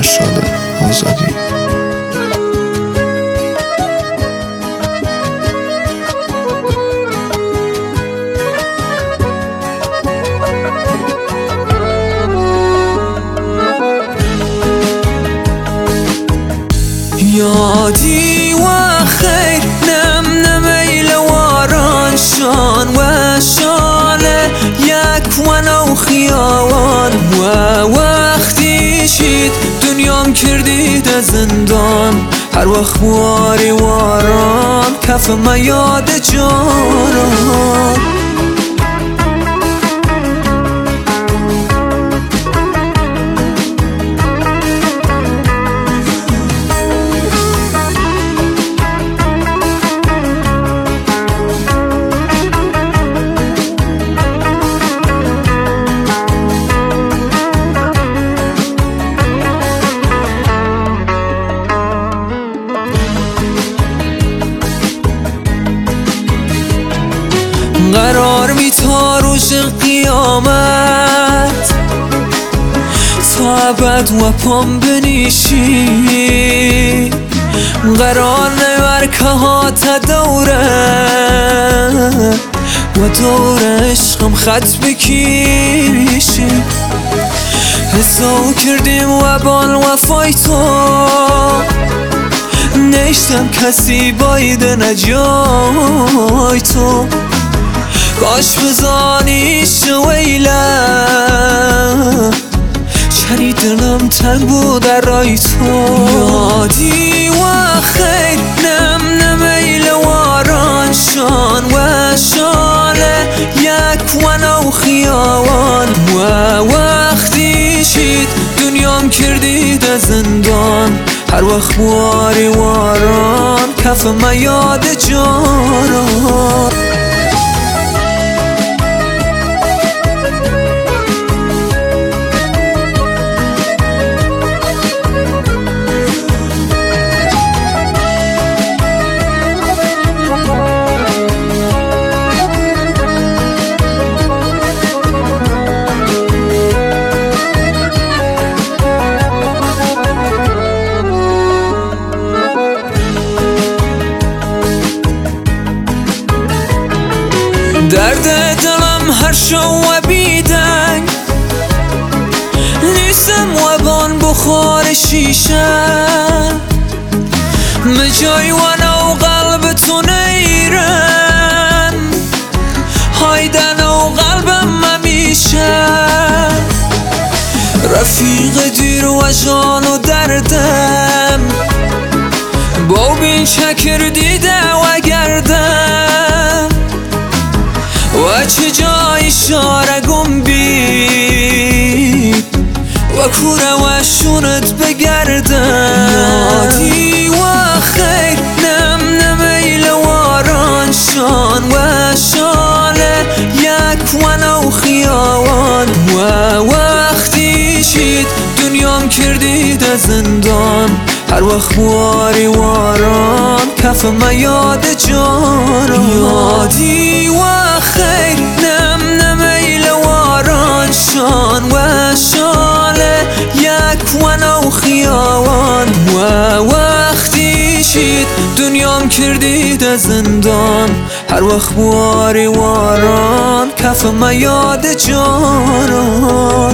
سال آزادی. یادی و خیر نم نمیل واران شان و شاله یک و نو خیاوان و وقتی شید دنیام کردید زندان. هر وقت واری واران کف ما یاد جانان. قرار می تا روز قیامت تا ابد و پام بنیشی. قرار نور که ها تا دوره و دور عشقم خط بکیشی. حساب کردیم و بال وفای تو نشتم کسی باید نجای تو. کاش بزانی شویله چری دلم تنگ بود در رای تو. یادی و خیر نم نمیل واران شان و شاله یک و نو خیاوان و وقتی شید دنیام کردید زندان. هر وقت واری واران کف ما یاد جانان. درد دلم هر شو و بیدنگ نیستم و بان بخار شیشه. مجای و نو قلب تو نیرم هایدن و قلبم ممیشه. رفیق دیر و جان و دردم با بین چکر دیده و گردم و چه جای اشاره گم بید و کوره و شونت بگردم. یادی و خیر نم نمیل واران شان و شاله یک و نو خیاوان و وقتی شید دنیام کردید زندان. هر وقت واری واران کف ما یاد جانان. یادی و خیر نم نمیل واران شان و شاله یک و نو خیاوان و وقتی شید دنیام کردید زندان. هر وقت واری واران کف ما یاد جانان.